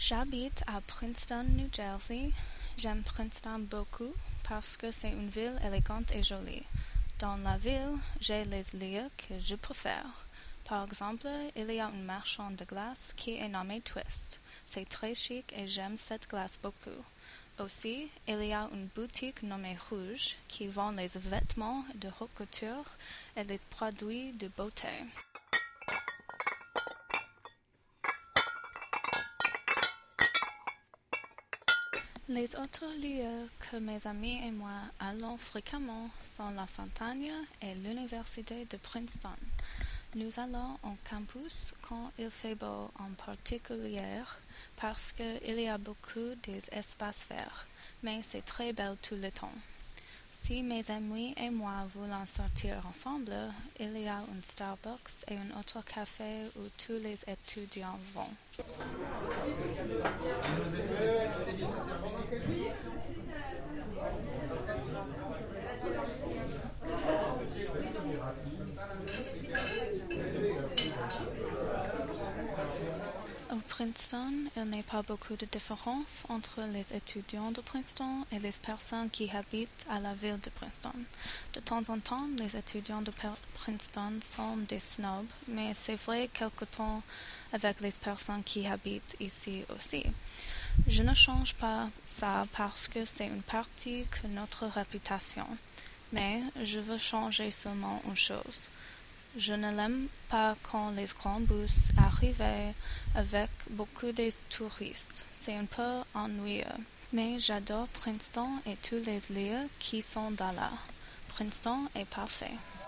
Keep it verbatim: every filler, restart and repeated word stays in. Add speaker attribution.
Speaker 1: J'habite à Princeton, New Jersey. J'aime Princeton beaucoup parce que c'est une ville élégante et jolie. Dans la ville, j'ai les lieux que je préfère. Par exemple, il y a un marchand de glace qui est nommé Twist. C'est très chic et j'aime cette glace beaucoup. Aussi, il y a une boutique nommée Rouge qui vend les vêtements de haute couture et les produits de beauté. Les autres lieux que mes amis et moi allons fréquemment sont la Fontaine et l'Université de Princeton. Nous allons en campus quand il fait beau en particulier parce qu'il y a beaucoup d'espaces verts, mais c'est très belle tout le temps. Si mes amis et moi voulons sortir ensemble, il y a un Starbucks et un autre café où tous les étudiants vont. Au Princeton, il n'y a pas beaucoup de différence entre les étudiants de Princeton et les personnes qui habitent à la ville de Princeton. De temps en temps, les étudiants de Princeton sont des snobs, mais c'est vrai quelque temps avec les personnes qui habitent ici aussi. Je ne change pas ça parce que c'est une partie de notre réputation, mais je veux changer seulement une chose. Je ne l'aime pas quand les grands bus arrivent avec beaucoup de touristes. C'est un peu ennuyeux. Mais j'adore Princeton et tous les lieux qui sont là. Princeton est parfait.